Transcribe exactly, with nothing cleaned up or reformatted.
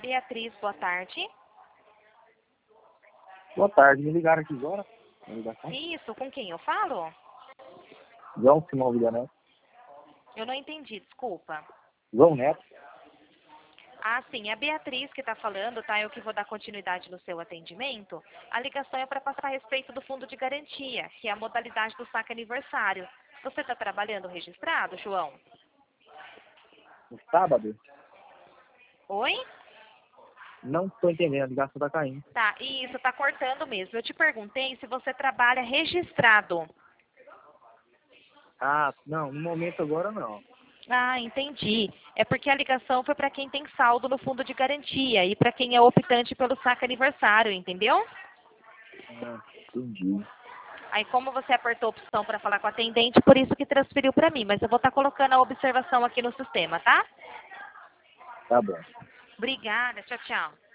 Beatriz, boa tarde. Boa tarde, me ligaram aqui agora? Isso, com quem eu falo? João Simão Vila Neto. Eu não entendi, desculpa. João Neto. Ah, sim, é a Beatriz que está falando, tá? Eu que vou dar continuidade no seu atendimento. A ligação é para passar a respeito do fundo de garantia, que é a modalidade do saque aniversário. Você está trabalhando registrado, João? No sábado? Oi? Não estou entendendo, a ligação está caindo. Tá, isso, tá cortando mesmo. Eu te perguntei se você trabalha registrado. Ah, não, no momento agora não. Ah, entendi. É porque a ligação foi para quem tem saldo no fundo de garantia e para quem é optante pelo saque aniversário, entendeu? Ah, entendi. Aí como você apertou a opção para falar com a atendente, por isso que transferiu para mim. Mas eu vou estar colocando a observação aqui no sistema, tá? Tá bom. Obrigada, tchau, tchau.